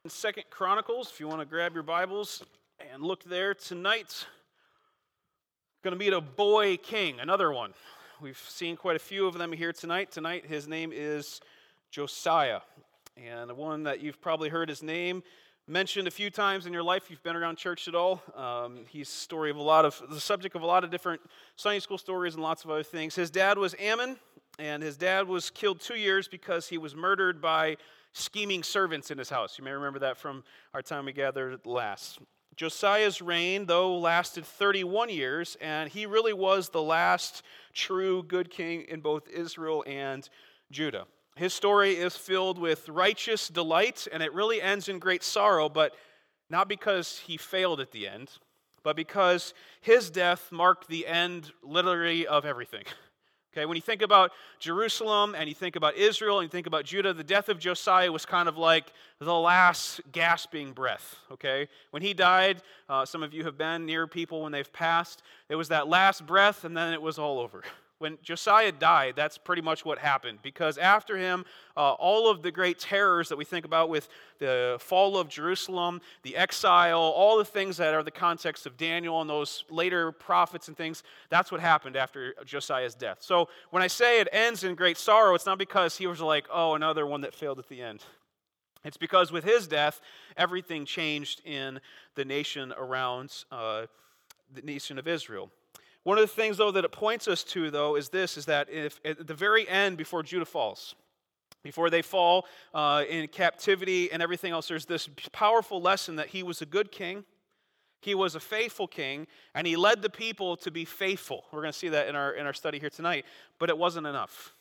Second Chronicles, if you want to grab your Bibles and look there tonight. Going to meet a boy king, another one. We've seen quite a few of them here tonight. Tonight, his name is Josiah, and one that you've probably heard his name mentioned a few times in your life. If you've been around church at all. He's the subject of a lot of different Sunday school stories and lots of other things. His dad was Ammon, and his dad was killed 2 years because he was murdered by scheming servants in his house. You may remember that from our time we gathered last. Josiah's reign, though, lasted 31 years, and he really was the last true good king in both Israel and Judah. His story is filled with righteous delight, and it really ends in great sorrow, but not because he failed at the end, but because his death marked the end, literally, of everything. Okay, when you think about Jerusalem and you think about Israel and you think about Judah, the death of Josiah was kind of like the last gasping breath. Okay, when he died, some of you have been near people when they've passed. It was that last breath, and then it was all over. When Josiah died, that's pretty much what happened, because after him, all of the great terrors that we think about with the fall of Jerusalem, the exile, all the things that are the context of Daniel and those later prophets and things, that's what happened after Josiah's death. So when I say it ends in great sorrow, it's not because he was like, oh, another one that failed at the end. It's because with his death, everything changed in the nation around the nation of Israel. One of the things, though, that it points us to, though, is that if at the very end, before Judah falls, before they fall in captivity and everything else, there's this powerful lesson that he was a good king, he was a faithful king, and he led the people to be faithful. We're going to see that in our study here tonight, but it wasn't enough.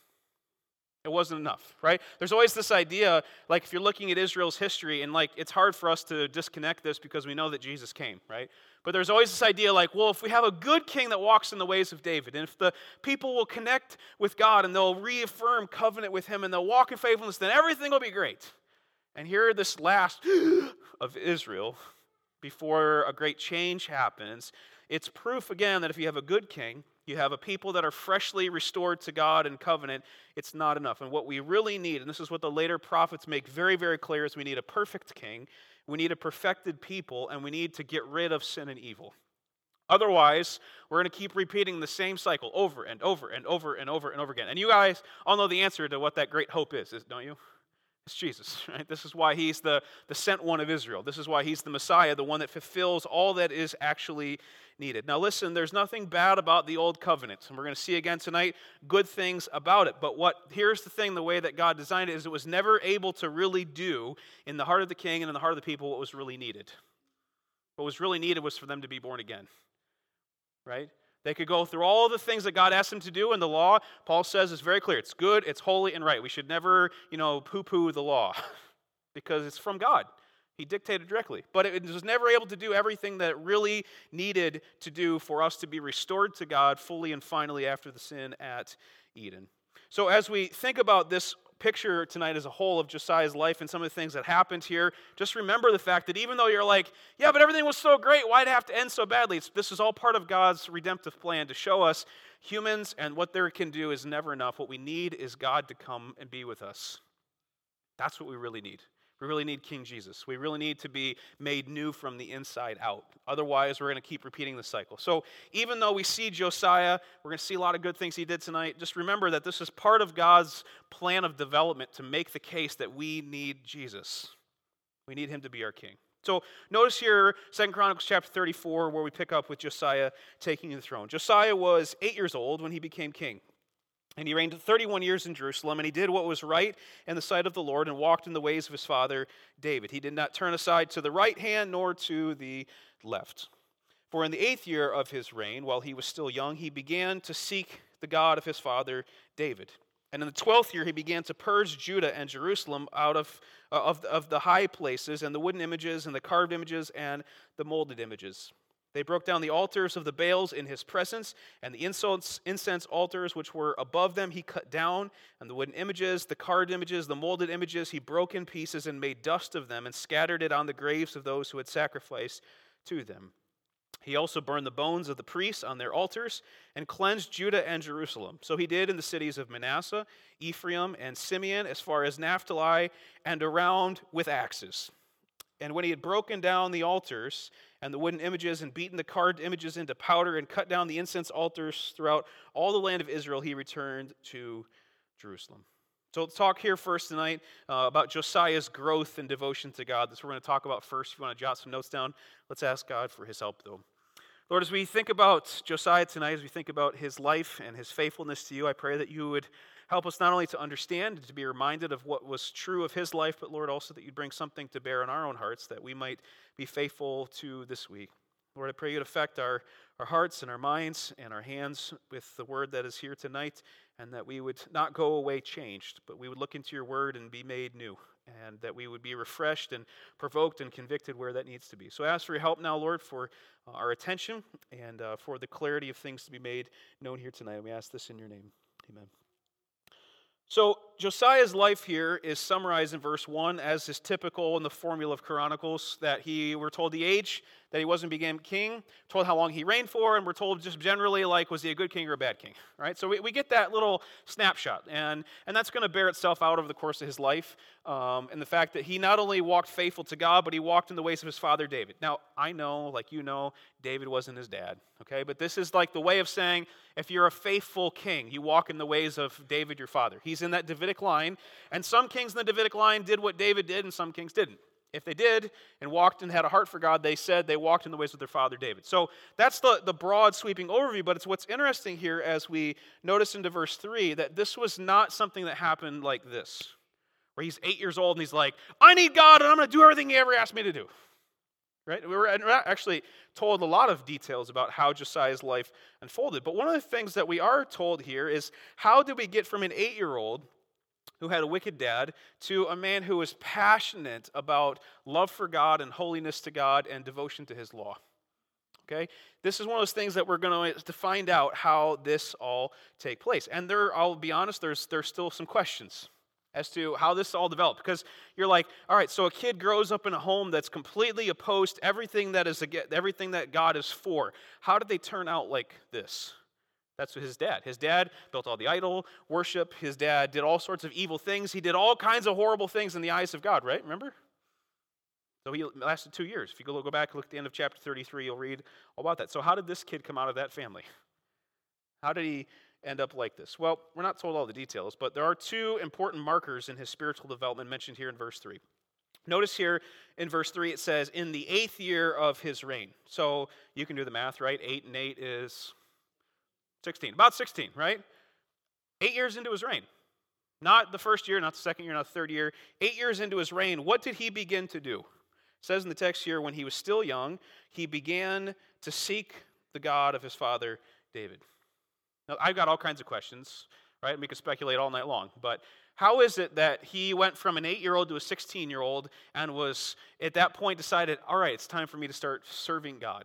It wasn't enough, right? There's always this idea, like if you're looking at Israel's history, and like it's hard for us to disconnect this because we know that Jesus came, right? But there's always this idea like, well, if we have a good king that walks in the ways of David, and if the people will connect with God and they'll reaffirm covenant with him and they'll walk in faithfulness, then everything will be great. And here, this last of Israel, before a great change happens, it's proof again that if you have a good king, you have a people that are freshly restored to God and covenant, it's not enough. And what we really need, and this is what the later prophets make very, very clear, is we need a perfect king, we need a perfected people, and we need to get rid of sin and evil. Otherwise, we're going to keep repeating the same cycle over and over and over and over and over again. And you guys all know the answer to what that great hope is, don't you? It's Jesus, right? This is why he's the sent one of Israel. This is why he's the Messiah, the one that fulfills all that is actually needed. Now listen, there's nothing bad about the old covenant, and we're going to see again tonight good things about it. But here's the thing, the way that God designed it is it was never able to really do in the heart of the king and in the heart of the people what was really needed. What was really needed was for them to be born again, right? They could go through all the things that God asked them to do in the law. Paul says it's very clear. It's good, it's holy, and right. We should never, poo-poo the law because it's from God. He dictated directly. But it was never able to do everything that it really needed to do for us to be restored to God fully and finally after the sin at Eden. So as we think about this picture tonight as a whole of Josiah's life and some of the things that happened here, just remember the fact that even though you're like, yeah, but everything was so great, why'd it have to end so badly? This is all part of God's redemptive plan to show us humans and what they can do is never enough. What we need is God to come and be with us. That's what we really need. We really need King Jesus. We really need to be made new from the inside out. Otherwise, we're going to keep repeating the cycle. So even though we see Josiah, we're going to see a lot of good things he did tonight, just remember that this is part of God's plan of development to make the case that we need Jesus. We need him to be our king. So notice here, 2 Chronicles chapter 34, where we pick up with Josiah taking the throne. Josiah was 8 years old when he became king. And he reigned 31 years in Jerusalem, and he did what was right in the sight of the Lord and walked in the ways of his father David. He did not turn aside to the right hand nor to the left. For in the 8th year of his reign, while he was still young, he began to seek the God of his father David. And in the 12th year, he began to purge Judah and Jerusalem out of the high places and the wooden images and the carved images and the molded images. They broke down the altars of the Baals in his presence, and the incense altars which were above them he cut down, and the wooden images, the carved images, the molded images he broke in pieces and made dust of them and scattered it on the graves of those who had sacrificed to them. He also burned the bones of the priests on their altars and cleansed Judah and Jerusalem. So he did in the cities of Manasseh, Ephraim, and Simeon, as far as Naphtali, and around with axes. And when he had broken down the altars and the wooden images and beaten the carved images into powder and cut down the incense altars throughout all the land of Israel, he returned to Jerusalem. So let's talk here first tonight about Josiah's growth and devotion to God. That's what we're going to talk about first. If you want to jot some notes down, let's ask God for his help, though. Lord, as we think about Josiah tonight, as we think about his life and his faithfulness to you, I pray that you would help us not only to understand and to be reminded of what was true of his life, but Lord, also that you'd bring something to bear in our own hearts that we might be faithful to this week. Lord, I pray you'd affect our hearts and our minds and our hands with the word that is here tonight, and that we would not go away changed, but we would look into your word and be made new, and that we would be refreshed and provoked and convicted where that needs to be. So I ask for your help now, Lord, for our attention and for the clarity of things to be made known here tonight. And we ask this in your name. Amen. So Josiah's life here is summarized in verse 1 as is typical in the formula of Chronicles, that we're told the age that he became king, told how long he reigned for, and we're told just generally, like, was he a good king or a bad king, right? So we get that little snapshot, and that's going to bear itself out over the course of his life, and the fact that he not only walked faithful to God, but he walked in the ways of his father David. Now, I know, like you know, David wasn't his dad, okay? But this is like the way of saying, if you're a faithful king, you walk in the ways of David, your father. He's in that Davidic line, and some kings in the Davidic line did what David did, and some kings didn't. If they did and walked and had a heart for God, they said they walked in the ways of their father David. So that's the broad sweeping overview, but it's what's interesting here as we notice into verse 3 that this was not something that happened like this, where he's 8 years old and he's like, I need God and I'm going to do everything he ever asked me to do. Right? We're actually told a lot of details about how Josiah's life unfolded, but one of the things that we are told here is how did we get from an 8-year-old who had a wicked dad to a man who was passionate about love for God and holiness to God and devotion to his law. Okay? This is one of those things that we're going to find out how this all take place. And I'll be honest, there's still some questions as to how this all developed. Because you're like, all right, so a kid grows up in a home that's completely opposed to everything that God is for. How did they turn out like this? That's his dad. His dad built all the idol worship. His dad did all sorts of evil things. He did all kinds of horrible things in the eyes of God, right? Remember? So he lasted 2 years. If you go back and look at the end of chapter 33, you'll read all about that. So how did this kid come out of that family? How did he end up like this? Well, we're not told all the details, but there are two important markers in his spiritual development mentioned here in verse 3. Notice here in verse 3 it says, in the 8th year of his reign. So you can do the math, right? 8 and 8 is 16. About 16, right? 8 years into his reign. Not the first year, not the second year, not the third year. 8 years into his reign, what did he begin to do? It says in the text here, when he was still young, he began to seek the God of his father David. Now, I've got all kinds of questions, right? We could speculate all night long. But how is it that he went from an 8-year-old to a 16-year-old and was, at that point, decided, all right, it's time for me to start serving God?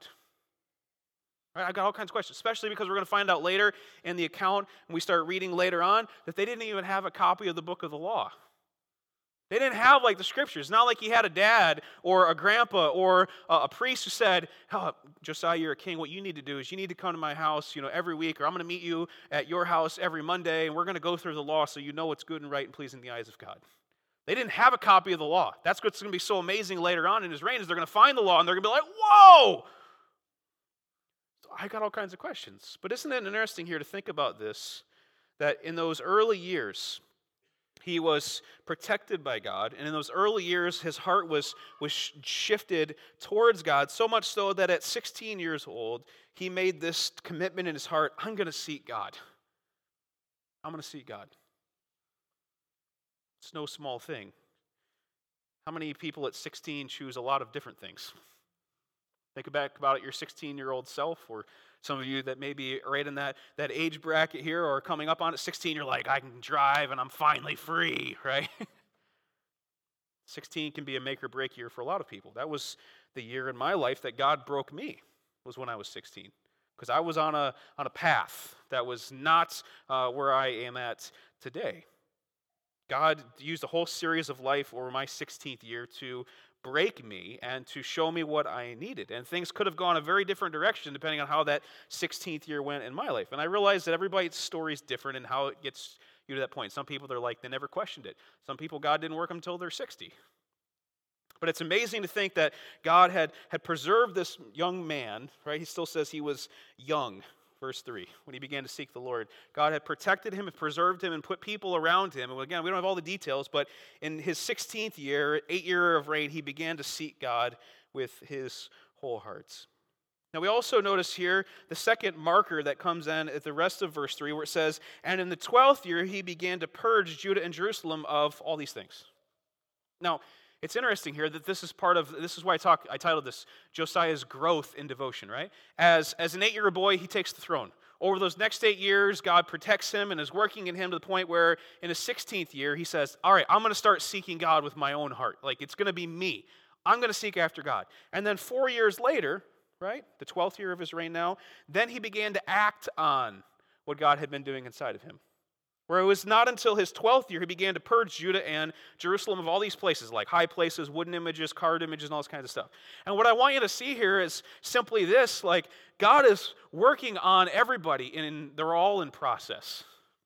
I've got all kinds of questions, especially because we're going to find out later in the account, when we start reading later on, that they didn't even have a copy of the book of the law. They didn't have, like, the scriptures. It's not like he had a dad or a grandpa or a priest who said, oh, Josiah, you're a king. What you need to do is you need to come to my house, every week, or I'm going to meet you at your house every Monday, and we're going to go through the law so you know what's good and right and pleasing in the eyes of God. They didn't have a copy of the law. That's what's going to be so amazing later on in his reign is they're going to find the law, and they're going to be like, whoa! I got all kinds of questions. But isn't it interesting here to think about this, that in those early years, he was protected by God, and in those early years, his heart was shifted towards God, so much so that at 16 years old, he made this commitment in his heart, I'm going to seek God. I'm going to seek God. It's no small thing. How many people at 16 choose a lot of different things? Think back about your 16-year-old self, or some of you that may be right in that age bracket here or coming up on it. 16, you're like, I can drive and I'm finally free, right? 16 can be a make or break year for a lot of people. That was the year in my life that God broke me, was when I was 16. Because I was on a path that was not where I am at today. God used a whole series of life over my 16th year to break me and to show me what I needed. And things could have gone a very different direction depending on how that 16th year went in my life. And I realized that everybody's story is different and how it gets you to that point. Some people, they never questioned it. Some people, God didn't work them until they're 60. But it's amazing to think that God had preserved this young man, right? He still says he was young, verse 3, when he began to seek the Lord. God had protected him and preserved him and put people around him. And again, we don't have all the details, but in his 16th year, 8-year of reign, he began to seek God with his whole heart. Now we also notice here the second marker that comes in at the rest of verse 3, where it says, and in the 12th year he began to purge Judah and Jerusalem of all these things. Now, it's interesting here that this is why I titled this Josiah's growth in devotion, right? As an 8-year boy, he takes the throne. Over those next 8 years, God protects him and is working in him to the point where in his 16th year, he says, all right, I'm going to start seeking God with my own heart. Like, it's going to be me. I'm going to seek after God. And then 4 years later, right, the 12th year of his reign now, then he began to act on what God had been doing inside of him. Where it was not until his 12th year he began to purge Judah and Jerusalem of all these places, like high places, wooden images, carved images, and all this kind of stuff. And what I want you to see here is simply this, like, God is working on everybody, and they're all in process.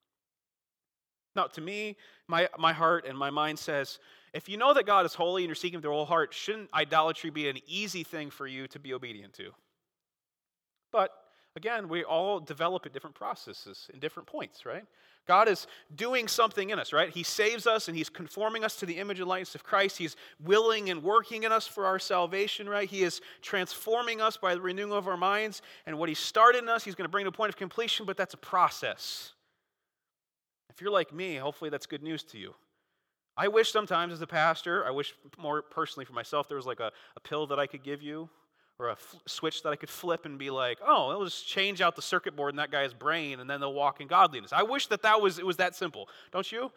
Now, to me, my heart and my mind says, if you know that God is holy and you're seeking with your whole heart, shouldn't idolatry be an easy thing for you to be obedient to? But, again, we all develop at different processes in different points, right? God is doing something in us, right? He saves us and he's conforming us to the image and likeness of Christ. He's willing and working in us for our salvation, right? He is transforming us by the renewing of our minds. And what he started in us, he's going to bring to a point of completion, but that's a process. If you're like me, hopefully that's good news to you. I wish sometimes as a pastor, I wish more personally for myself, there was like a pill that I could give you, or a switch that I could flip and be like, oh, it'll just change out the circuit board in that guy's brain and then they'll walk in godliness. I wish it was that simple. Don't you?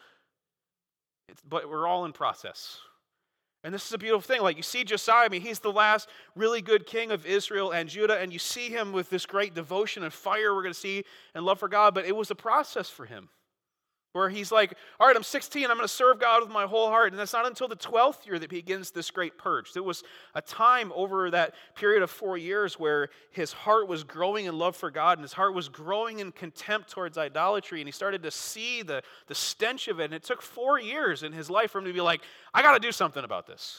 But we're all in process. And this is a beautiful thing. Like, you see Josiah, I mean, he's the last really good king of Israel and Judah, and you see him with this great devotion and fire we're going to see and love for God, but it was a process for him. Where he's like, all right, I'm 16, I'm going to serve God with my whole heart. And that's not until the 12th year that he begins this great purge. There was a time over that period of 4 years where his heart was growing in love for God and his heart was growing in contempt towards idolatry. And he started to see the stench of it. And it took 4 years in his life for him to be like, I got to do something about this.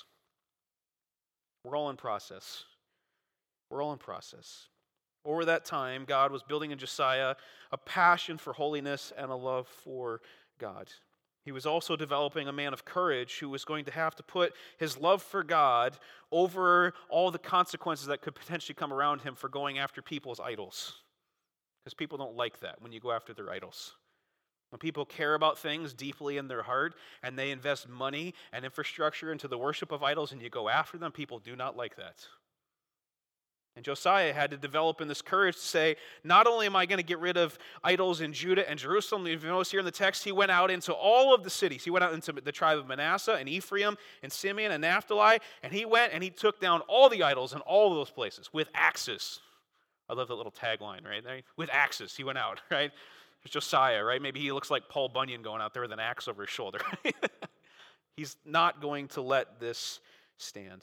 We're all in process. We're all in process. Over that time, God was building in Josiah a passion for holiness and a love for God. He was also developing a man of courage who was going to have to put his love for God over all the consequences that could potentially come around him for going after people's idols. Because people don't like that when you go after their idols. When people care about things deeply in their heart and they invest money and infrastructure into the worship of idols and you go after them, people do not like that. And Josiah had to develop in this courage to say, not only am I going to get rid of idols in Judah and Jerusalem, if you notice here in the text, he went out into all of the cities. He went out into the tribe of Manasseh and Ephraim and Simeon and Naphtali, and he went and he took down all the idols in all of those places with axes. I love that little tagline, right? With axes, he went out, right? It's Josiah, right? Maybe he looks like Paul Bunyan going out there with an axe over his shoulder. He's not going to let this stand.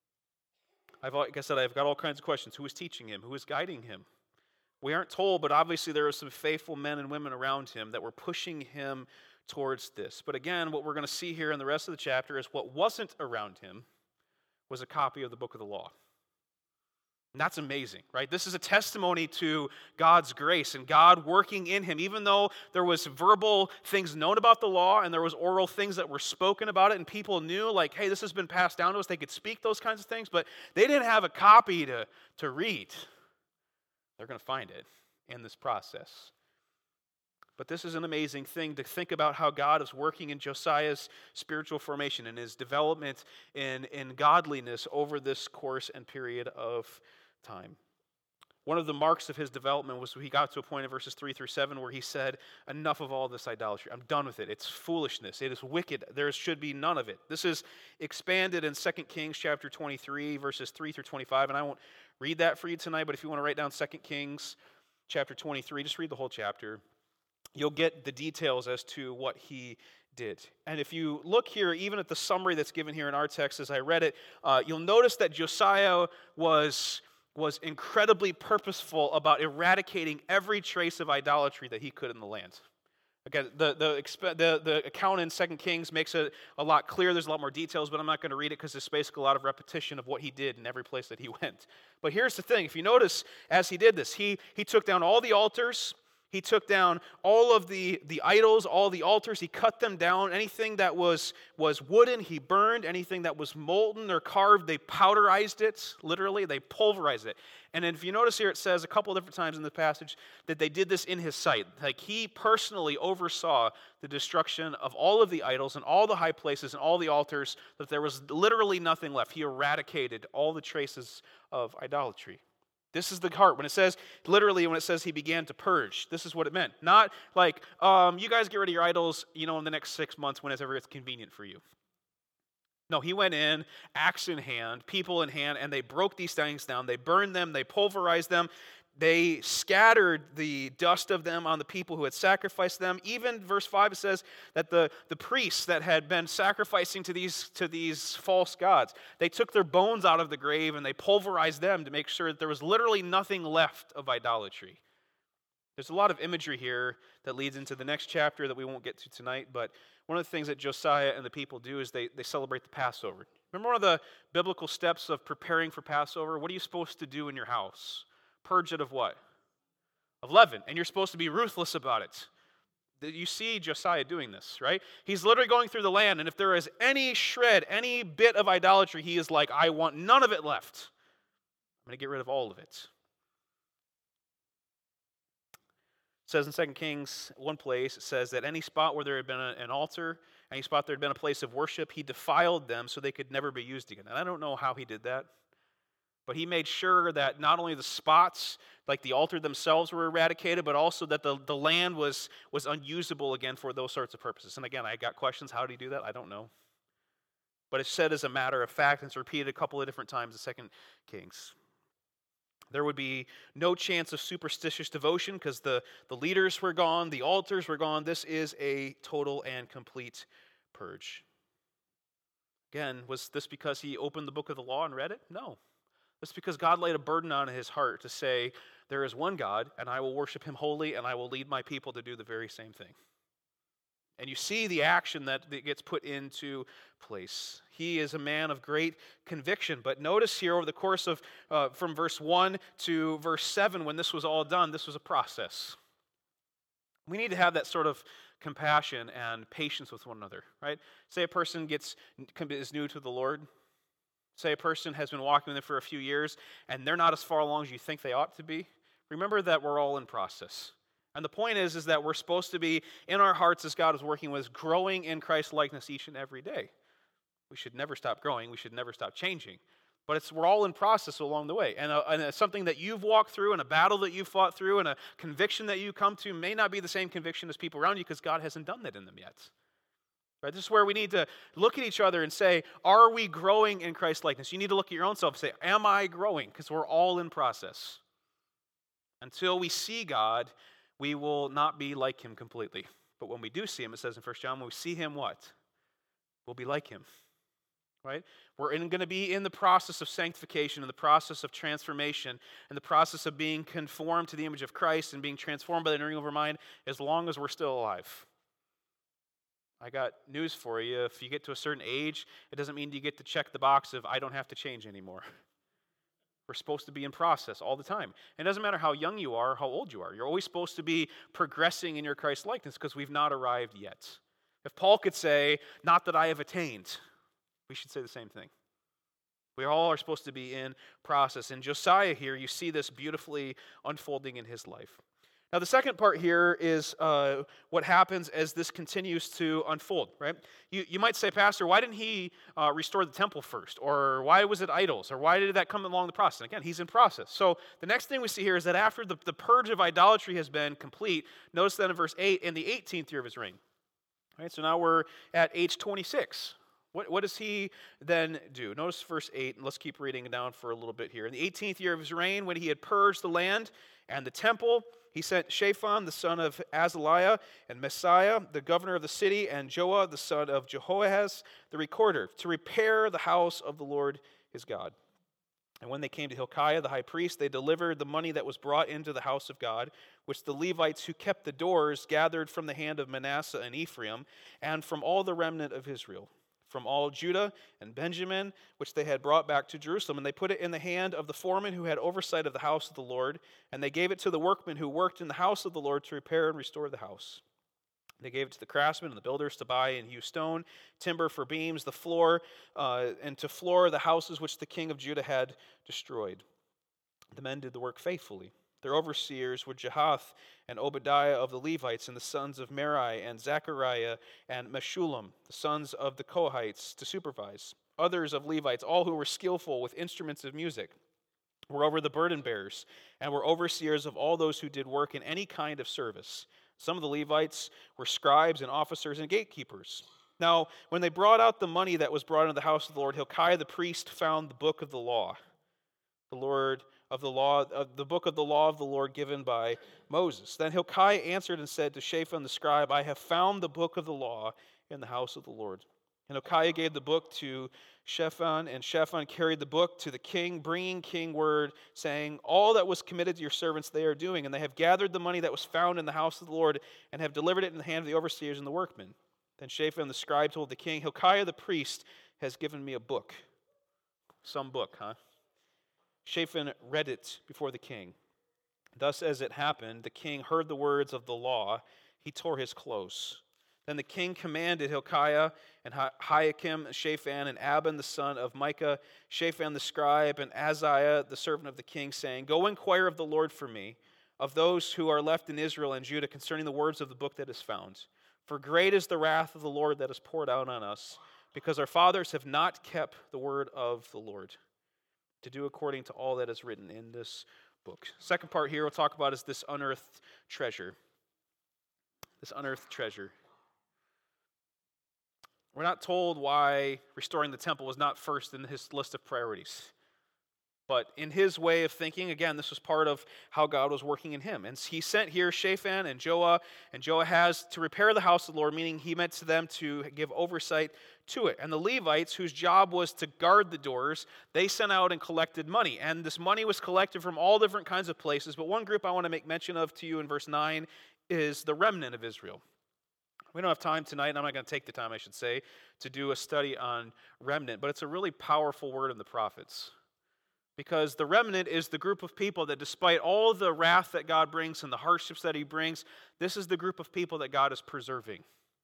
Like I said, I've got all kinds of questions. Who is teaching him? Who is guiding him? We aren't told, but obviously there are some faithful men and women around him that were pushing him towards this. But again, what we're going to see here in the rest of the chapter is what wasn't around him was a copy of the book of the law. And that's amazing, right? This is a testimony to God's grace and God working in him. Even though there was verbal things known about the law and there was oral things that were spoken about it and people knew, like, hey, this has been passed down to us. They could speak those kinds of things, but they didn't have a copy to read. They're going to find it in this process. But this is an amazing thing to think about how God is working in Josiah's spiritual formation and his development in godliness over this course and period of time. One of the marks of his development was he got to a point in verses 3 through 7 where he said, enough of all this idolatry. I'm done with it. It's foolishness. It is wicked. There should be none of it. This is expanded in 2 Kings chapter 23, verses 3 through 25. And I won't read that for you tonight, but if you want to write down 2 Kings chapter 23, just read the whole chapter. You'll get the details as to what he did. And if you look here, even at the summary that's given here in our text as I read it, you'll notice that Josiah was incredibly purposeful about eradicating every trace of idolatry that he could in the land. Again, the account in 2 Kings makes it a lot clearer. There's a lot more details, but I'm not going to read it because it's basically a lot of repetition of what he did in every place that he went. But here's the thing. If you notice, as he did this, he took down all the altars. He took down all of the idols, all the altars. He cut them down. Anything that was wooden, he burned. Anything that was molten or carved, they powderized it, literally. They pulverized it. And if you notice here, it says a couple of different times in the passage that they did this in his sight. Like he personally oversaw the destruction of all of the idols and all the high places and all the altars, that there was literally nothing left. He eradicated all the traces of idolatry. This is the heart. When it says, literally, when it says he began to purge, this is what it meant. Not like, you guys get rid of your idols, in the next 6 months whenever it's convenient for you. No, he went in, axe in hand, people in hand, and they broke these things down. They burned them, they pulverized them, they scattered the dust of them on the people who had sacrificed them. Even verse 5 says that the priests that had been sacrificing to these false gods, they took their bones out of the grave and they pulverized them to make sure that there was literally nothing left of idolatry. There's a lot of imagery here that leads into the next chapter that we won't get to tonight, but one of the things that Josiah and the people do is they celebrate the Passover. Remember one of the biblical steps of preparing for Passover? What are you supposed to do in your house? Purge it of what? Of leaven. And you're supposed to be ruthless about it. You see Josiah doing this, right? He's literally going through the land, and if there is any shred, any bit of idolatry, he is like, I want none of it left. I'm going to get rid of all of it. It says in 2 Kings, one place, it says that any spot where there had been an altar, any spot there had been a place of worship, he defiled them so they could never be used again. And I don't know how he did that. But he made sure that not only the spots, like the altar themselves, were eradicated, but also that the land was unusable again for those sorts of purposes. And again, I got questions. How did he do that? I don't know. But it's said as a matter of fact, and it's repeated a couple of different times in 2 Kings. There would be no chance of superstitious devotion because the leaders were gone, the altars were gone. This is a total and complete purge. Again, was this because he opened the book of the law and read it? No. It's because God laid a burden on his heart to say, there is one God, and I will worship him wholly, and I will lead my people to do the very same thing. And you see the action that gets put into place. He is a man of great conviction. But notice here over the course of, from verse 1 to verse 7, when this was all done, this was a process. We need to have that sort of compassion and patience with one another, right? Say a person is new to the Lord. Say a person has been walking with him for a few years and they're not as far along as you think they ought to be. Remember that we're all in process. And the point is that we're supposed to be in our hearts as God is working with us, growing in Christ's likeness each and every day. We should never stop growing. We should never stop changing. But we're all in process along the way. And something that you've walked through and a battle that you've fought through and a conviction that you come to may not be the same conviction as people around you because God hasn't done that in them yet. Right? This is where we need to look at each other and say, are we growing in Christ's likeness? You need to look at your own self and say, am I growing? Because we're all in process. Until we see God, we will not be like him completely. But when we do see him, it says in 1 John, when we see him, what? We'll be like him. Right? We're going to be in the process of sanctification, in the process of transformation, in the process of being conformed to the image of Christ and being transformed by the renewing of our mind as long as we're still alive. I got news for you. If you get to a certain age, it doesn't mean you get to check the box of I don't have to change anymore. We're supposed to be in process all the time. And it doesn't matter how young you are or how old you are. You're always supposed to be progressing in your Christ likeness because we've not arrived yet. If Paul could say, not that I have attained, we should say the same thing. We all are supposed to be in process. In Josiah here, you see this beautifully unfolding in his life. Now, the second part here is what happens as this continues to unfold, right? You might say, Pastor, why didn't he restore the temple first? Or why was it idols? Or why did that come along the process? And again, he's in process. So the next thing we see here is that after the purge of idolatry has been complete, notice that in verse 8, in the 18th year of his reign. All right, so now we're at age 26. What does he then do? Notice verse 8, and let's keep reading down for a little bit here. In the 18th year of his reign, when he had purged the land and the temple, he sent Shaphan, the son of Azaliah, and Messiah, the governor of the city, and Joah, the son of Jehoahaz, the recorder, to repair the house of the Lord his God. And when they came to Hilkiah the high priest, they delivered the money that was brought into the house of God, which the Levites who kept the doors gathered from the hand of Manasseh and Ephraim, and from all the remnant of Israel, from all Judah and Benjamin, which they had brought back to Jerusalem. And they put it in the hand of the foreman who had oversight of the house of the Lord, and they gave it to the workmen who worked in the house of the Lord to repair and restore the house. They gave it to the craftsmen and the builders to buy and hew stone, timber for beams, the floor, and to floor the houses which the king of Judah had destroyed. The men did the work faithfully. Their overseers were Jahath and Obadiah of the Levites, and the sons of Merari, and Zechariah and Meshullam, the sons of the Kohathites, to supervise. Others of Levites, all who were skillful with instruments of music, were over the burden bearers, and were overseers of all those who did work in any kind of service. Some of the Levites were scribes and officers and gatekeepers. Now, when they brought out the money that was brought into the house of the Lord, Hilkiah the priest found the book of the law, the book of the law of the Lord given by Moses. Then Hilkiah answered and said to Shaphan the scribe, I have found the book of the law in the house of the Lord. And Hilkiah gave the book to Shaphan, and Shaphan carried the book to the king, bringing king word, saying, all that was committed to your servants they are doing, and they have gathered the money that was found in the house of the Lord, and have delivered it in the hand of the overseers and the workmen. Then Shaphan the scribe told the king, Hilkiah the priest has given me a book. Some book, huh? Shaphan read it before the king. Thus as it happened, the king heard the words of the law. He tore his clothes. Then the king commanded Hilkiah and Hiakim, Shaphan, and Abban the son of Micah, Shaphan the scribe, and Azariah the servant of the king, saying, go inquire of the Lord for me, of those who are left in Israel and Judah, concerning the words of the book that is found. For great is the wrath of the Lord that is poured out on us, because our fathers have not kept the word of the Lord, to do according to all that is written in this book. Second part here we'll talk about is this unearthed treasure. This unearthed treasure. We're not told why restoring the temple was not first in his list of priorities. But in his way of thinking, again, this was part of how God was working in him. And he sent here Shaphan and Joah and Joahaz to repair the house of the Lord, meaning he meant to them to give oversight to it. And the Levites, whose job was to guard the doors, they sent out and collected money. And this money was collected from all different kinds of places. But one group I want to make mention of to you in verse 9 is the remnant of Israel. We don't have time tonight, and I'm not going to take the time, I should say, to do a study on remnant. But it's a really powerful word in the prophets. Because the remnant is the group of people that despite all the wrath that God brings and the hardships that he brings, this is the group of people that God is preserving.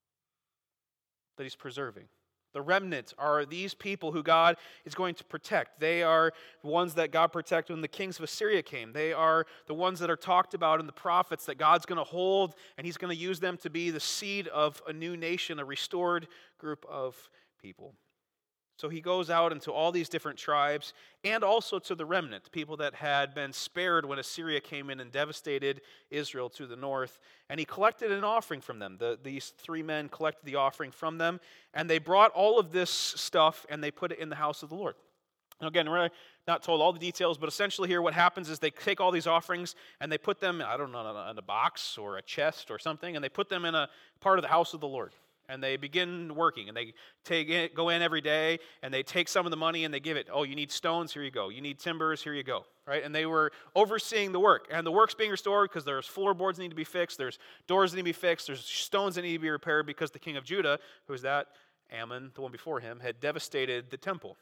That he's preserving. The remnant are these people who God is going to protect. They are the ones that God protected when the kings of Assyria came. They are the ones that are talked about in the prophets that God's going to hold, and he's going to use them to be the seed of a new nation, a restored group of people. So he goes out into all these different tribes and also to the remnant, people that had been spared when Assyria came in and devastated Israel to the north. And he collected an offering from them. These three men collected the offering from them, and they brought all of this stuff and they put it in the house of the Lord. Now again, we're not told all the details, but essentially here what happens is they take all these offerings and they put them, I don't know, in a box or a chest or something, and they put them in a part of the house of the Lord. And they begin working, and they go in every day, and they take some of the money and they give it. Oh, you need stones? Here you go. You need timbers? Here you go. Right? And they were overseeing the work. And the work's being restored because there's floorboards that need to be fixed, there's doors that need to be fixed, there's stones that need to be repaired because the king of Judah, who was that? Ammon, the one before him, had devastated the temple.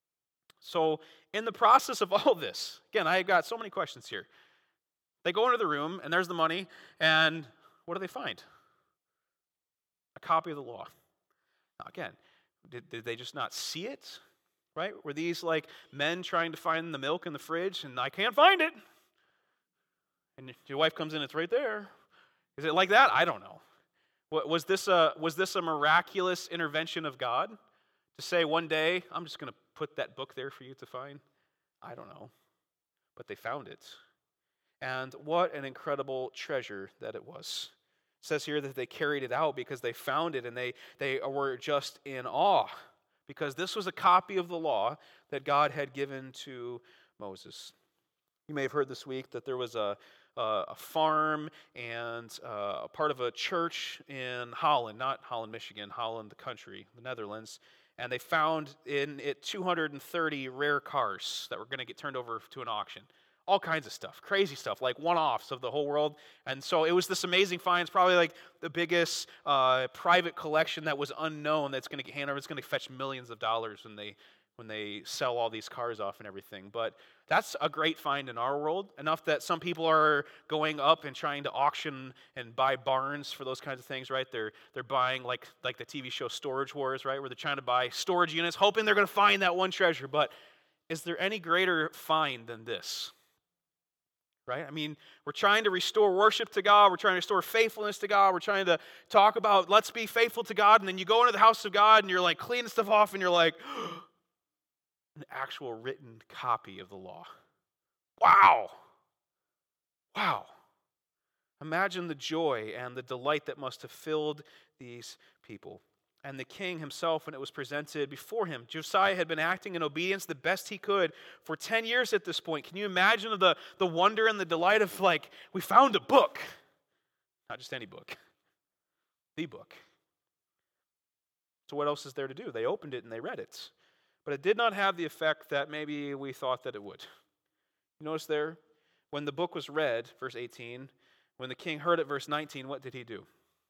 So in the process of all this, again, I got so many questions here. They go into the room, and there's the money, and what do they find? A copy of the law. Now again, did they just not see it? Right? Were these like men trying to find the milk in the fridge and I can't find it? And your wife comes in, it's right there. Is it like that? I don't know. Was this a miraculous intervention of God to say one day, I'm just going to put that book there for you to find? I don't know. But they found it. And what an incredible treasure that it was. It says here that they carried it out because they found it and they were just in awe because this was a copy of the law that God had given to Moses. You may have heard this week that there was a farm and a part of a church in Holland, not Holland, Michigan, Holland, the country, the Netherlands. and they found in it 230 rare cars that were going to get turned over to an auction. All kinds of stuff, crazy stuff, like one-offs of the whole world. And so it was this amazing find. It's probably like the biggest private collection that was unknown that's going to get handed over. It's going to fetch millions of dollars when they sell all these cars off and everything. But that's a great find in our world, enough that some people are going up and trying to auction and buy barns for those kinds of things, right? They're buying like the TV show Storage Wars, right? Where they're trying to buy storage units, hoping they're going to find that one treasure. But is there any greater find than this? Right? I mean, we're trying to restore worship to God. We're trying to restore faithfulness to God. We're trying to talk about let's be faithful to God. And then you go into the house of God and you're like cleaning stuff off and you're like, an actual written copy of the law. Wow. Wow. Imagine the joy and the delight that must have filled these people. And the king himself, when it was presented before him, Josiah had been acting in obedience the best he could for 10 years at this point. Can you imagine the wonder and the delight of like, we found a book. Not just any book. The book. So what else is there to do? They opened it and they read it. But it did not have the effect that maybe we thought that it would. You notice there, when the book was read, verse 18, when the king heard it, verse 19, what did he do?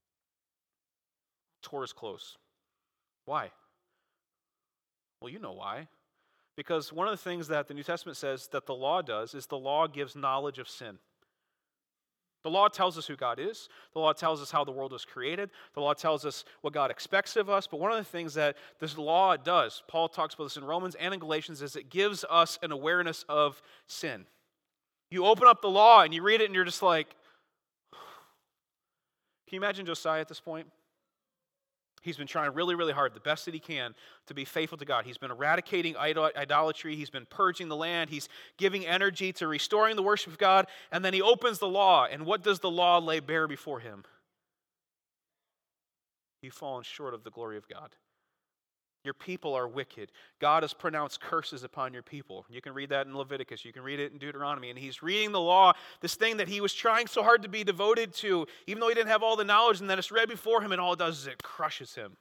Tore his clothes. Why? Well, you know why. Because one of the things that the New Testament says that the law does is the law gives knowledge of sin. The law tells us who God is. The law tells us how the world was created. The law tells us what God expects of us. But one of the things that this law does, Paul talks about this in Romans and in Galatians, is it gives us an awareness of sin. You open up the law and you read it and you're just like, can you imagine Josiah at this point? He's been trying really, really hard, the best that he can, to be faithful to God. He's been eradicating idolatry. He's been purging the land. He's giving energy to restoring the worship of God. And then he opens the law. And what does the law lay bare before him? You've fallen short of the glory of God. Your people are wicked. God has pronounced curses upon your people. You can read that in Leviticus. You can read it in Deuteronomy. And he's reading the law, this thing that he was trying so hard to be devoted to, even though he didn't have all the knowledge, and then it's read before him, and all it does is it crushes him.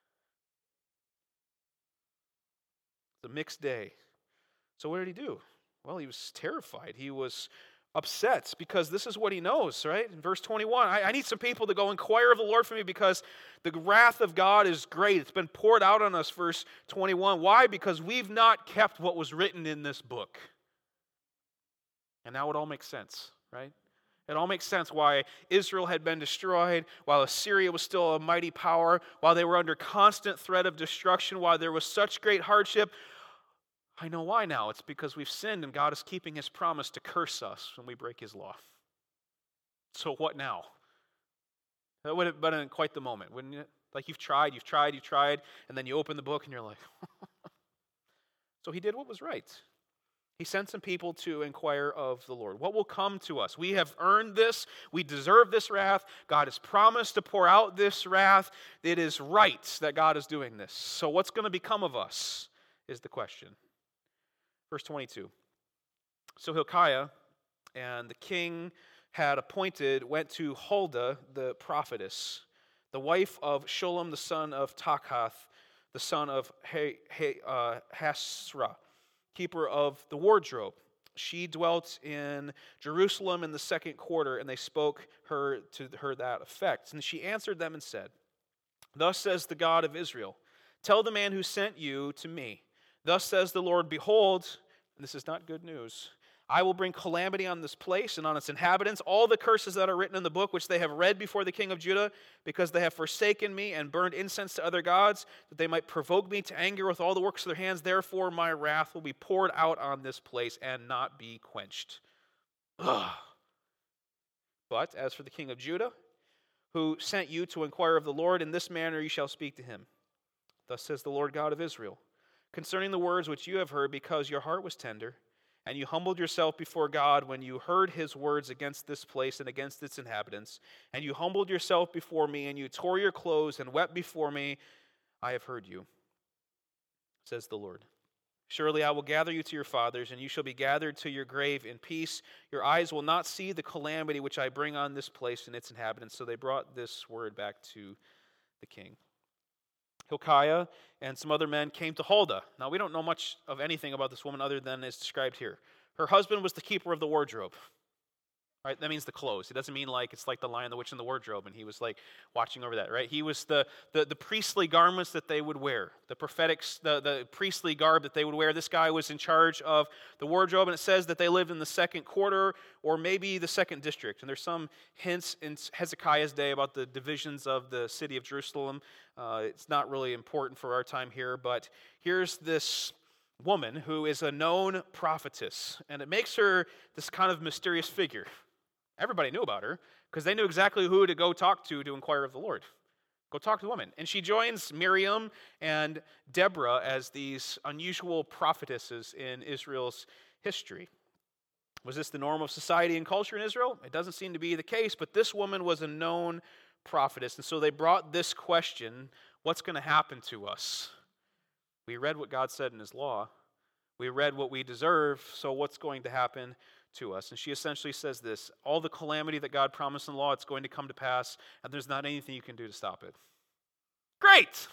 It's a mixed day. So what did he do? Well, he was terrified. He was upset because this is what he knows, right? In verse 21, I need some people to go inquire of the Lord for me because the wrath of God is great. It's been poured out on us, verse 21. Why? Because we've not kept what was written in this book. And now it all makes sense, right? It all makes sense why Israel had been destroyed, while Assyria was still a mighty power, while they were under constant threat of destruction, while there was such great hardship. I know why now. It's because we've sinned and God is keeping his promise to curse us when we break his law. So what now? That would have been quite the moment, wouldn't it? Like you've tried, and then you open the book and you're like, So he did what was right. He sent some people to inquire of the Lord. What will come to us? We have earned this. We deserve this wrath. God has promised to pour out this wrath. It is right that God is doing this. So what's going to become of us is the question. Verse 22. So Hilkiah and the king had appointed, went to Huldah the prophetess, the wife of Shullam the son of Takhath, the son of Hasrah, keeper of the wardrobe. She dwelt in Jerusalem in the second quarter, and they spoke to her that effect. And she answered them and said, Thus says the God of Israel, tell the man who sent you to me, Thus says the Lord, behold, and this is not good news, I will bring calamity on this place and on its inhabitants, all the curses that are written in the book, which they have read before the king of Judah, because they have forsaken me and burned incense to other gods, that they might provoke me to anger with all the works of their hands. Therefore my wrath will be poured out on this place and not be quenched. Ugh. But as for the king of Judah, who sent you to inquire of the Lord, in this manner you shall speak to him. Thus says the Lord God of Israel, concerning the words which you have heard, because your heart was tender, and you humbled yourself before God when you heard his words against this place and against its inhabitants, and you humbled yourself before me, and you tore your clothes and wept before me, I have heard you, says the Lord. Surely I will gather you to your fathers, and you shall be gathered to your grave in peace. Your eyes will not see the calamity which I bring on this place and its inhabitants. So they brought this word back to the king. Hilkiah, and some other men came to Huldah. Now, we don't know much of anything about this woman other than is described here. Her husband was the keeper of the wardrobe. Right? That means the clothes. It doesn't mean like it's like the Lion, the Witch, and the Wardrobe, and he was like watching over that, right? He was the priestly garments that they would wear, the prophetic, the priestly garb that they would wear. This guy was in charge of the wardrobe, and it says that they lived in the second quarter or maybe the second district. And there's some hints in Hezekiah's day about the divisions of the city of Jerusalem. It's not really important for our time here, but here's this woman who is a known prophetess, and it makes her this kind of mysterious figure. Everybody knew about her because they knew exactly who to go talk to inquire of the Lord. Go talk to the woman. And she joins Miriam and Deborah as these unusual prophetesses in Israel's history. Was this the norm of society and culture in Israel? It doesn't seem to be the case, but this woman was a known prophetess. And so they brought this question, what's going to happen to us? We read what God said in his law. We read what we deserve, so what's going to happen to us? And she essentially says this: all the calamity that God promised in the law, it's going to come to pass, and there's not anything you can do to stop it. Great!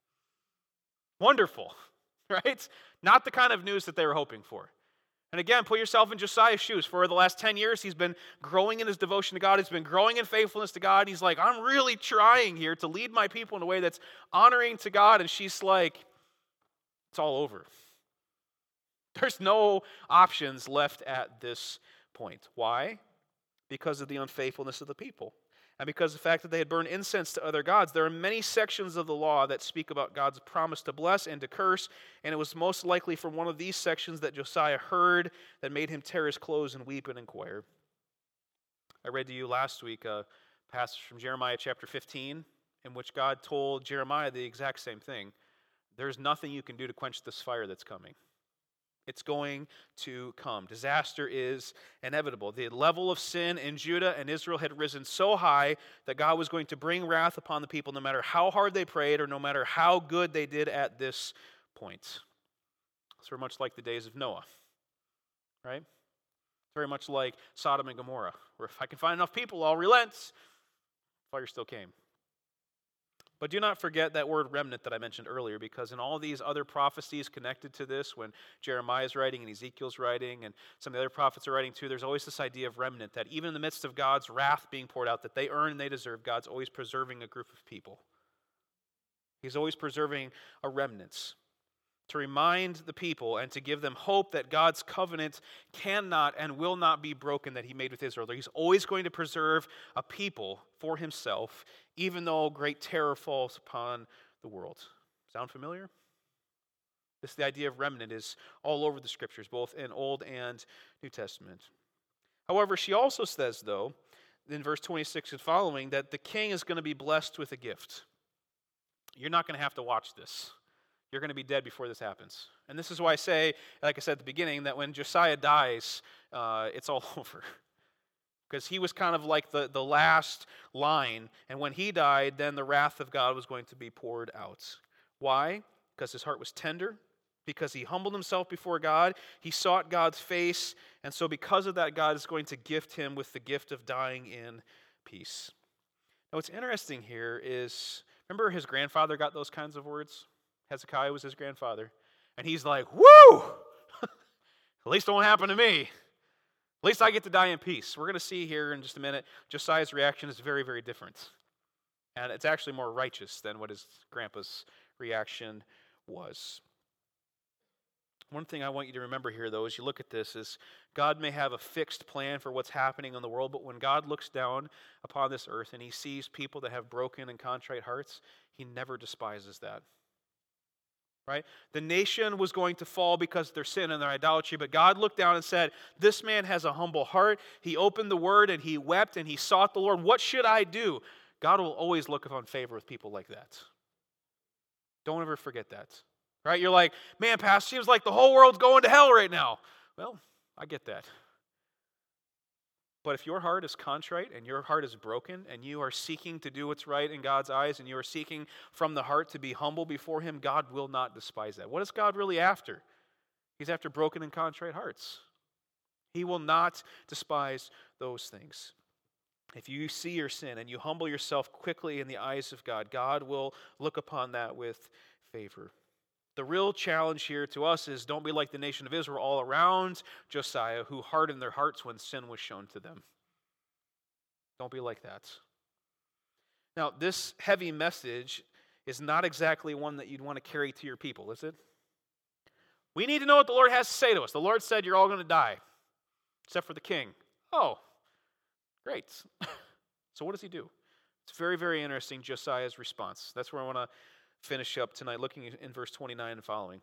Wonderful, right? Not the kind of news that they were hoping for. And again, put yourself in Josiah's shoes. For the last 10 years, he's been growing in his devotion to God. He's been growing in faithfulness to God. He's like, I'm really trying here to lead my people in a way that's honoring to God. And she's like, it's all over. There's no options left at this point. Why? Because of the unfaithfulness of the people. And because of the fact that they had burned incense to other gods. There are many sections of the law that speak about God's promise to bless and to curse. And it was most likely from one of these sections that Josiah heard that made him tear his clothes and weep and inquire. I read to you last week a passage from Jeremiah chapter 15 in which God told Jeremiah the exact same thing. There's nothing you can do to quench this fire that's coming. It's going to come. Disaster is inevitable. The level of sin in Judah and Israel had risen so high that God was going to bring wrath upon the people no matter how hard they prayed or no matter how good they did at this point. It's very much like the days of Noah, right? It's very much like Sodom and Gomorrah, where if I can find enough people, I'll relent. Fire still came. But do not forget that word remnant that I mentioned earlier, because in all these other prophecies connected to this, when Jeremiah's writing and Ezekiel's writing and some of the other prophets are writing too, there's always this idea of remnant, that even in the midst of God's wrath being poured out, that they earn and they deserve, God's always preserving a group of people. He's always preserving a remnant to remind the people and to give them hope that God's covenant cannot and will not be broken that he made with Israel. He's always going to preserve a people for himself, even though great terror falls upon the world. Sound familiar? The idea of remnant is all over the scriptures, both in Old and New Testament. However, she also says, though, in verse 26 and following, that the king is going to be blessed with a gift. You're not going to have to watch this. You're going to be dead before this happens. And this is why I say, like I said at the beginning, that when Josiah dies, it's all over. Because he was kind of like the last line. And when he died, then the wrath of God was going to be poured out. Why? Because his heart was tender. Because he humbled himself before God. He sought God's face. And so because of that, God is going to gift him with the gift of dying in peace. Now what's interesting here is, remember his grandfather got those kinds of words? Hezekiah was his grandfather. And he's like, woo! At least it won't happen to me. At least I get to die in peace. We're going to see here in just a minute, Josiah's reaction is very, very different. And it's actually more righteous than what his grandpa's reaction was. One thing I want you to remember here, though, as you look at this, is God may have a fixed plan for what's happening in the world, but when God looks down upon this earth and he sees people that have broken and contrite hearts, he never despises that. Right? The nation was going to fall because of their sin and their idolatry, but God looked down and said, this man has a humble heart. He opened the word and he wept and he sought the Lord. What should I do? God will always look upon favor with people like that. Don't ever forget that. Right? You're like, man, Pastor, seems like the whole world's going to hell right now. Well, I get that. But if your heart is contrite and your heart is broken and you are seeking to do what's right in God's eyes and you are seeking from the heart to be humble before him, God will not despise that. What is God really after? He's after broken and contrite hearts. He will not despise those things. If you see your sin and you humble yourself quickly in the eyes of God, God will look upon that with favor. The real challenge here to us is don't be like the nation of Israel all around Josiah, who hardened their hearts when sin was shown to them. Don't be like that. Now, this heavy message is not exactly one that you'd want to carry to your people, is it? We need to know what the Lord has to say to us. The Lord said you're all going to die, except for the king. Oh, great. So what does he do? It's very, very interesting, Josiah's response. That's where I want to finish up tonight, looking in verse 29 and following.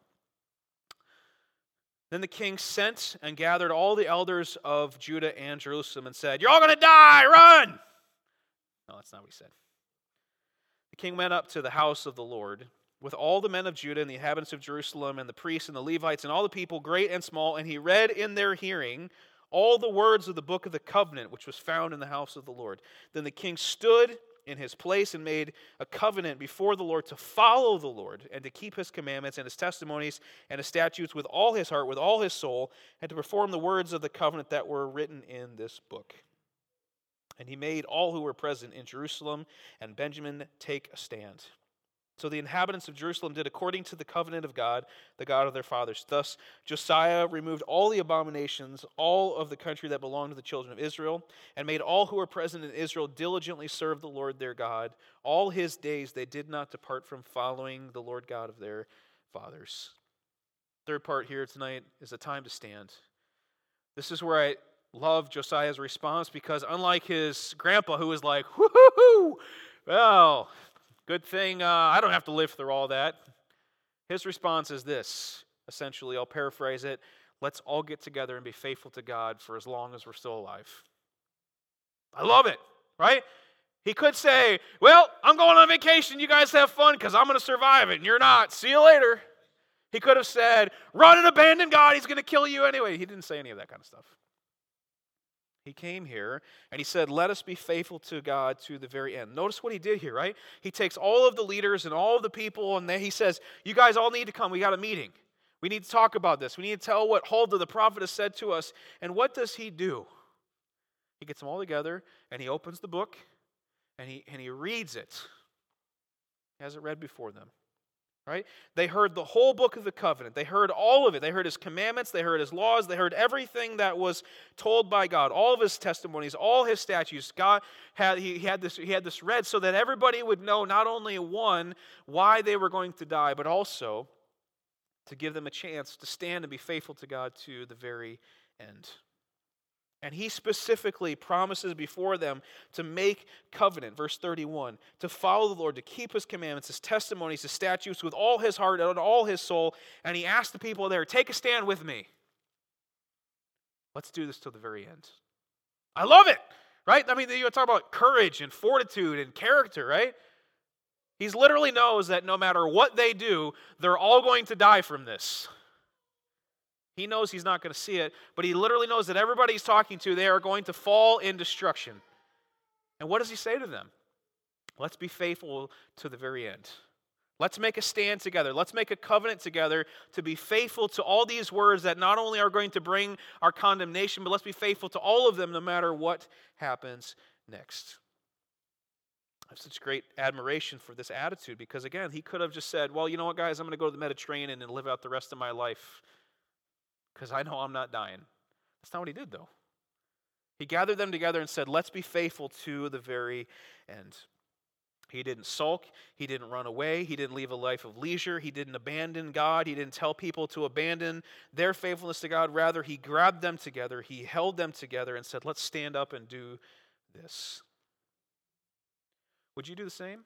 Then the king sent and gathered all the elders of Judah and Jerusalem and said, "You're all going to die, run!" No, that's not what he said. The king went up to the house of the Lord with all the men of Judah and the inhabitants of Jerusalem and the priests and the Levites and all the people, great and small, and he read in their hearing all the words of the book of the covenant which was found in the house of the Lord. Then the king stood in his place and made a covenant before the Lord to follow the Lord and to keep his commandments and his testimonies and his statutes with all his heart, with all his soul, and to perform the words of the covenant that were written in this book. And he made all who were present in Jerusalem and Benjamin take a stand. So the inhabitants of Jerusalem did according to the covenant of God, the God of their fathers. Thus Josiah removed all the abominations, all of the country that belonged to the children of Israel, and made all who were present in Israel diligently serve the Lord their God. All his days they did not depart from following the Lord God of their fathers. Third part here tonight is a time to stand. This is where I love Josiah's response, because unlike his grandpa who was like, "Whoo-hoo-hoo, well, good thing I don't have to live through all that," his response is this. Essentially, I'll paraphrase it. Let's all get together and be faithful to God for as long as we're still alive. I love it, right? He could say, "Well, I'm going on vacation. You guys have fun because I'm going to survive it and you're not. See you later." He could have said, "Run and abandon God. He's going to kill you anyway." He didn't say any of that kind of stuff. He came here and he said, let us be faithful to God to the very end. Notice what he did here, right? He takes all of the leaders and all of the people and then he says, you guys all need to come. We got a meeting. We need to talk about this. We need to tell what Huldah the prophet has said to us. And what does he do? He gets them all together and he opens the book and he reads it. He has it read before them. Right? They heard the whole book of the covenant. They heard all of it. They heard his commandments. They heard his laws. They heard everything that was told by God. All of his testimonies, all his statutes. God had this read so that everybody would know not only one, why they were going to die, but also to give them a chance to stand and be faithful to God to the very end. And he specifically promises before them to make covenant, verse 31, to follow the Lord, to keep his commandments, his testimonies, his statutes with all his heart and all his soul. And he asked the people there, take a stand with me. Let's do this till the very end. I love it, right? I mean, you talk about courage and fortitude and character, right? He literally knows that no matter what they do, they're all going to die from this. He knows he's not going to see it, but he literally knows that everybody he's talking to, they are going to fall in destruction. And what does he say to them? Let's be faithful to the very end. Let's make a stand together. Let's make a covenant together to be faithful to all these words that not only are going to bring our condemnation, but let's be faithful to all of them no matter what happens next. I have such great admiration for this attitude because, again, he could have just said, well, you know what, guys, I'm going to go to the Mediterranean and live out the rest of my life because I know I'm not dying. That's not what he did, though. He gathered them together and said, let's be faithful to the very end. He didn't sulk. He didn't run away. He didn't leave a life of leisure. He didn't abandon God. He didn't tell people to abandon their faithfulness to God. Rather, he grabbed them together. He held them together and said, let's stand up and do this. Would you do the same?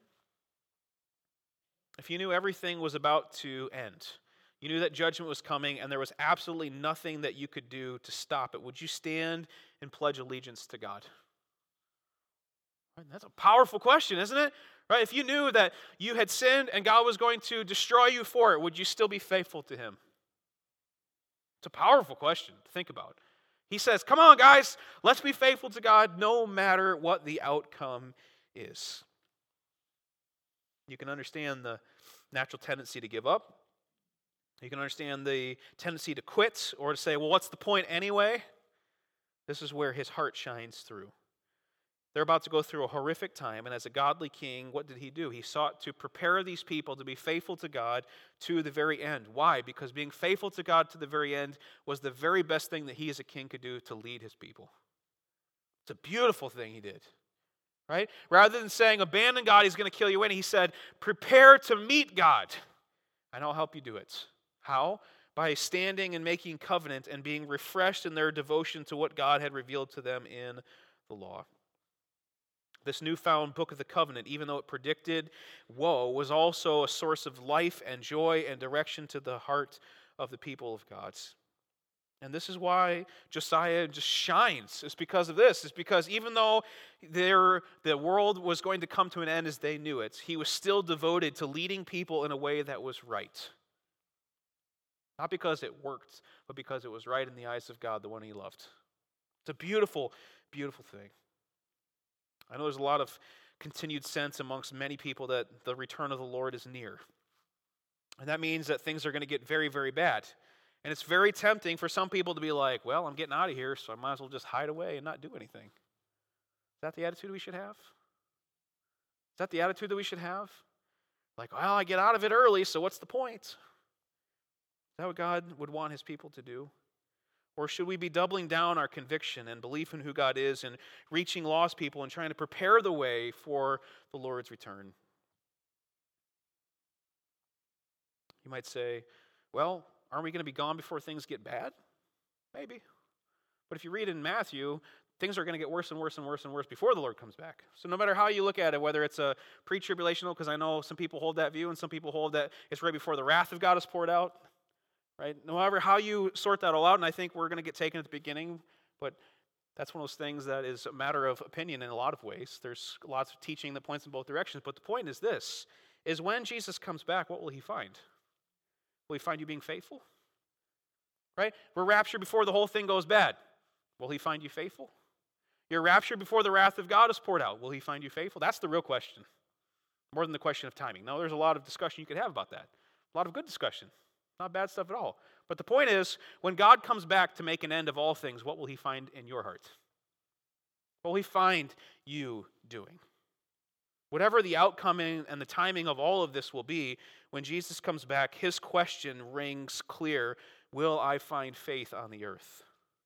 If you knew everything was about to end, you knew that judgment was coming and there was absolutely nothing that you could do to stop it, would you stand and pledge allegiance to God? Right, that's a powerful question, isn't it? Right? If you knew that you had sinned and God was going to destroy you for it, would you still be faithful to him? It's a powerful question to think about. He says, come on, guys, let's be faithful to God no matter what the outcome is. You can understand the natural tendency to give up. You can understand the tendency to quit or to say, well, what's the point anyway? This is where his heart shines through. They're about to go through a horrific time, and as a godly king, what did he do? He sought to prepare these people to be faithful to God to the very end. Why? Because being faithful to God to the very end was the very best thing that he as a king could do to lead his people. It's a beautiful thing he did, right? Rather than saying, abandon God, he's going to kill you in, he said, prepare to meet God, and I'll help you do it. How? By standing and making covenant and being refreshed in their devotion to what God had revealed to them in the law. This newfound book of the covenant, even though it predicted woe, was also a source of life and joy and direction to the heart of the people of God. And this is why Josiah just shines. It's because of this. It's because even though the world was going to come to an end as they knew it, he was still devoted to leading people in a way that was right. Not because it worked, but because it was right in the eyes of God, the one he loved. It's a beautiful, beautiful thing. I know there's a lot of continued sense amongst many people that the return of the Lord is near. And that means that things are going to get very, very bad. And it's very tempting for some people to be like, well, I'm getting out of here, so I might as well just hide away and not do anything. Is that the attitude we should have? Is that the attitude that we should have? Like, well, I get out of it early, so what's the point? Is that what God would want his people to do? Or should we be doubling down our conviction and belief in who God is and reaching lost people and trying to prepare the way for the Lord's return? You might say, well, aren't we going to be gone before things get bad? Maybe. But if you read in Matthew, things are going to get worse and worse and worse and worse before the Lord comes back. So no matter how you look at it, whether it's a pre-tribulational, because I know some people hold that view and some people hold that it's right before the wrath of God is poured out, right? No matter how you sort that all out, and I think we're going to get taken at the beginning, but that's one of those things that is a matter of opinion in a lot of ways. There's lots of teaching that points in both directions, but the point is this, is when Jesus comes back, what will he find? Will he find you being faithful? Right? We're raptured before the whole thing goes bad. Will he find you faithful? You're raptured before the wrath of God is poured out. Will he find you faithful? That's the real question. More than the question of timing. Now, there's a lot of discussion you could have about that. A lot of good discussion. Not bad stuff at all. But the point is, when God comes back to make an end of all things, what will he find in your heart? What will he find you doing? Whatever the outcome and the timing of all of this will be, when Jesus comes back, his question rings clear: will I find faith on the earth?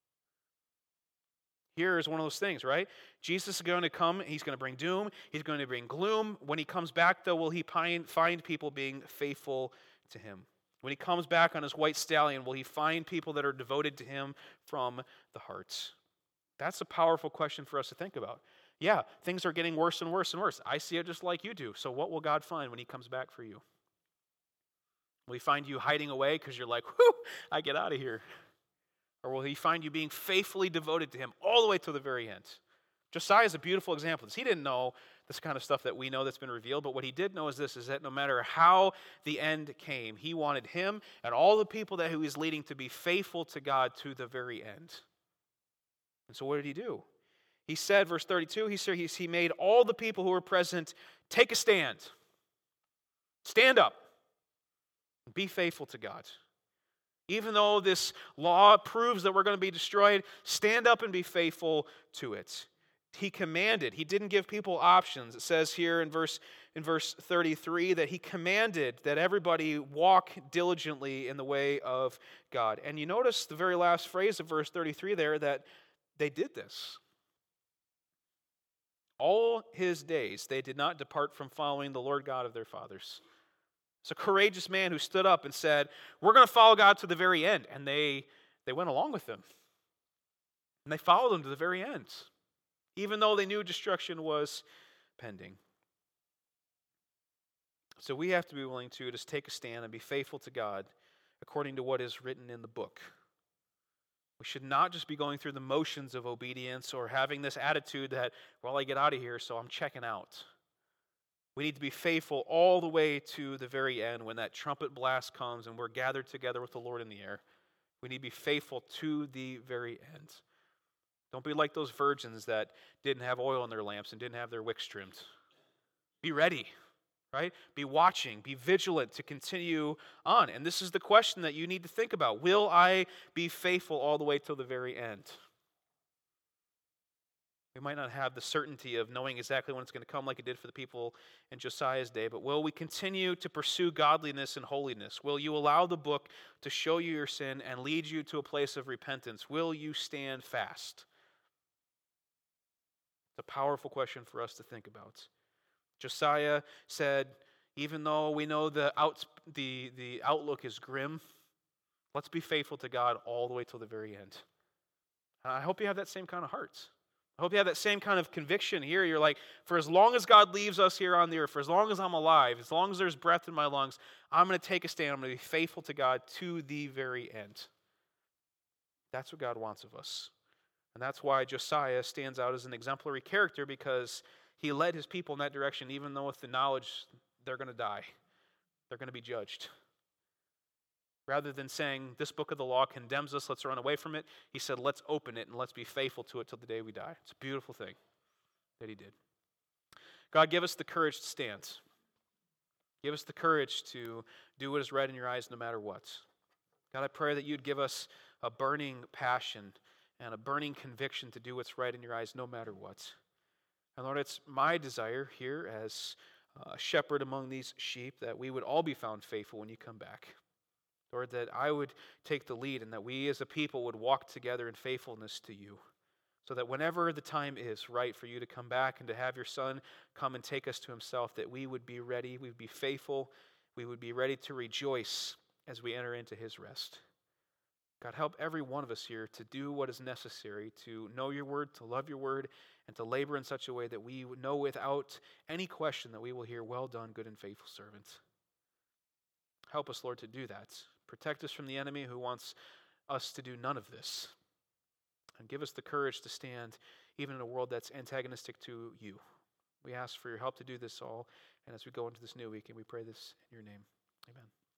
Here is one of those things, right? Jesus is going to come, he's going to bring doom, he's going to bring gloom. When he comes back, though, will he find people being faithful to him? When he comes back on his white stallion, will he find people that are devoted to him from the heart? That's a powerful question for us to think about. Yeah, things are getting worse and worse and worse. I see it just like you do. So what will God find when he comes back for you? Will he find you hiding away because you're like, whew, I get out of here? Or will he find you being faithfully devoted to him all the way to the very end? Josiah is a beautiful example of this. He didn't know this kind of stuff that we know that's been revealed, but what he did know is this, is that no matter how the end came, he wanted him and all the people that he was leading to be faithful to God to the very end. And so what did he do? He said, verse 32, he made all the people who were present take a stand. Stand up. Be faithful to God. Even though this law proves that we're going to be destroyed, stand up and be faithful to it. He commanded. He didn't give people options. It says here in verse 33 that he commanded that everybody walk diligently in the way of God. And you notice the very last phrase of verse 33 there, that they did this. All his days they did not depart from following the Lord God of their fathers. It's a courageous man who stood up and said, we're going to follow God to the very end. And they went along with him. And they followed him to the very end, even though they knew destruction was pending. So we have to be willing to just take a stand and be faithful to God according to what is written in the book. We should not just be going through the motions of obedience or having this attitude that, well, I get out of here, so I'm checking out. We need to be faithful all the way to the very end when that trumpet blast comes and we're gathered together with the Lord in the air. We need to be faithful to the very end. Don't be like those virgins that didn't have oil in their lamps and didn't have their wicks trimmed. Be ready, right? Be watching, be vigilant to continue on. And this is the question that you need to think about. Will I be faithful all the way till the very end? We might not have the certainty of knowing exactly when it's going to come like it did for the people in Josiah's day, but will we continue to pursue godliness and holiness? Will you allow the book to show you your sin and lead you to a place of repentance? Will you stand fast? It's a powerful question for us to think about. Josiah said, even though we know the outlook is grim, let's be faithful to God all the way till the very end. And I hope you have that same kind of heart. I hope you have that same kind of conviction here. You're like, for as long as God leaves us here on the earth, for as long as I'm alive, as long as there's breath in my lungs, I'm going to take a stand. I'm going to be faithful to God to the very end. That's what God wants of us. And that's why Josiah stands out as an exemplary character, because he led his people in that direction, even though with the knowledge they're going to die. They're going to be judged. Rather than saying, this book of the law condemns us, let's run away from it, he said, let's open it and let's be faithful to it till the day we die. It's a beautiful thing that he did. God, give us the courage to stand. Give us the courage to do what is right in your eyes no matter what. God, I pray that you'd give us a burning passion and a burning conviction to do what's right in your eyes no matter what. And Lord, it's my desire here as a shepherd among these sheep that we would all be found faithful when you come back. Lord, that I would take the lead and that we as a people would walk together in faithfulness to you, so that whenever the time is right for you to come back and to have your Son come and take us to himself, that we would be ready, we would be faithful, we would be ready to rejoice as we enter into his rest. God, help every one of us here to do what is necessary to know your word, to love your word, and to labor in such a way that we would know without any question that we will hear, well done, good and faithful servant. Help us, Lord, to do that. Protect us from the enemy who wants us to do none of this. And give us the courage to stand even in a world that's antagonistic to you. We ask for your help to do this all. And as we go into this new week, and we pray this in your name. Amen.